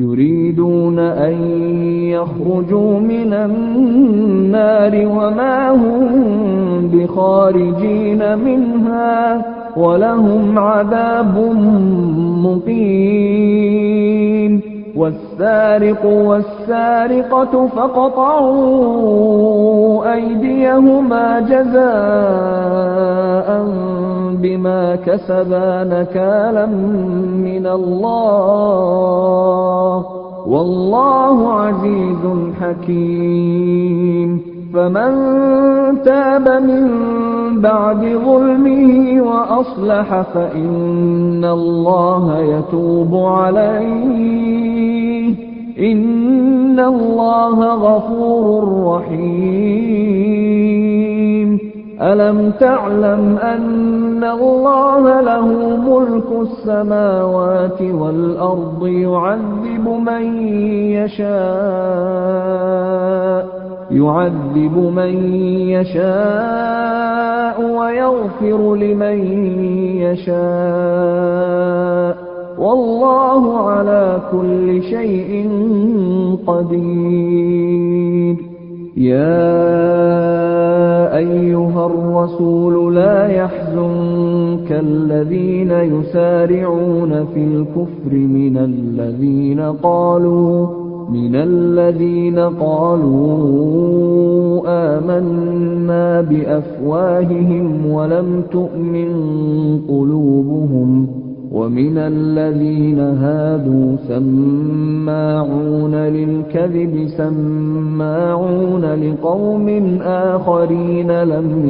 يريدون أن يخرجوا من النار وما هم بخارجين منها ولهم عذاب مقيم والسارق والسارقة فاقطعوا أيديهما جزاء بما كسبا نكالا من الله والله عزيز حكيم فمن تاب من بعد ظلمه وأصلح فإن الله يتوب عليه إن الله غفور رحيم ألم تعلم أن الله له ملك السماوات والأرض يعذب من يشاء ويغفر لمن يشاء والله على كل شيء قدير يا أيها الرسول لا يحزنك الذين يسارعون في الكفر من الذين قالوا آمنا بأفواههم ولم تؤمن قلوبهم ومن الذين هادوا سماعون للكذب سماعون لقوم آخرين لم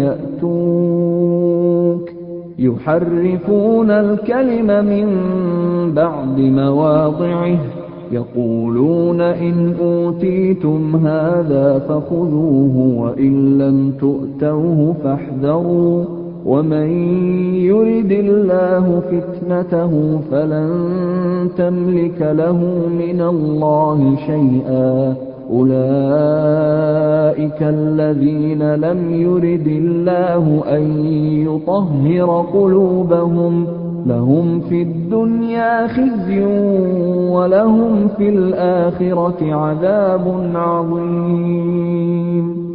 يأتوك يحرفون الكلم من بعد مواضعه يقولون إن أوتيتم هذا فخذوه وإن لم تؤتوه فاحذروا ومن يرد الله فتنته فلن تملك له من الله شيئا أولئك الذين لم يرد الله أن يطهر قلوبهم لهم في الدنيا خزي ولهم في الآخرة عذاب عظيم